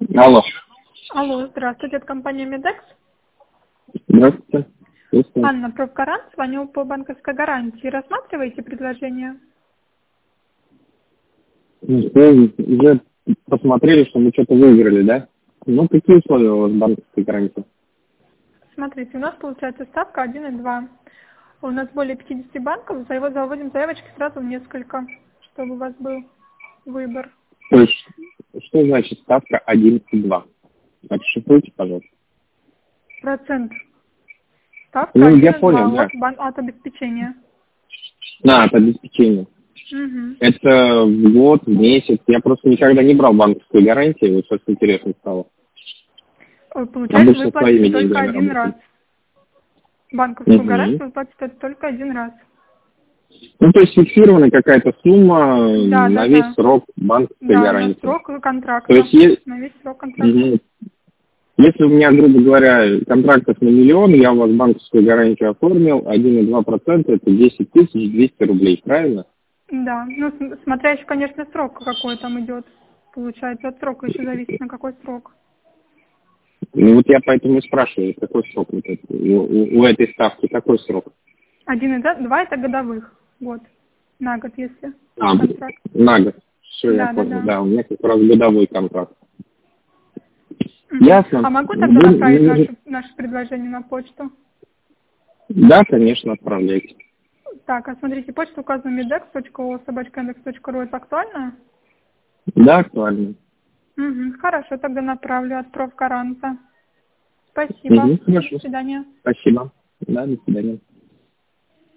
Алло. Алло, здравствуйте, это компания Медекс. Здравствуйте. Слушаю. Анна Профкарант, звоню по банковской гарантии. Рассматриваете предложение? Вы уже посмотрели, что мы что-то выиграли, да? Ну, какие условия у вас банковской гарантии? Смотрите, у нас получается ставка 1,2. У нас более 50 банков, заводим заявочки сразу в несколько, чтобы у вас был выбор. То есть, что значит ставка 1,2? Отшифруйте, пожалуйста. Процент. Ставка Ну, я 1,2 понял, да. от обеспечения. Это обеспечение. Угу. Это в год, в месяц. Я просто никогда не брал банковскую гарантию, вот сейчас интересно стало. Получается, Обычно вы своими платите только деньгами один раз. работаю. Банковскую Угу. гарантию вы платите только один раз. Ну, то есть фиксированная какая-то сумма Да, да, на весь да. срок банковской Да, на гарантии. срок То контракта. есть, На весь срок контракта. если у меня, грубо говоря, контрактов на 1 000 000, я у вас банковскую гарантию оформил, 1,2% это 10 200 рублей, правильно? Да, ну смотря еще, конечно, срок какой там идет. Получается, от срока еще зависит, на какой срок. Ну вот я поэтому и спрашиваю, какой срок вот это, у этой ставки, какой срок? 1,2 это годовых. Год. На год, если А, контракт. на год. Все, я Да, да, понял, да. да, у меня как раз годовой контракт. Мгм. Ясно. А могу тогда направить наше предложение на почту? Да, конечно, отправляйте. Так, а смотрите, почта указана medex.o@index.ru. Это актуально? Да, актуально. Угу. Хорошо, тогда направлю от профкаранта. Спасибо. До Хорошо. свидания. Спасибо. Да, до свидания.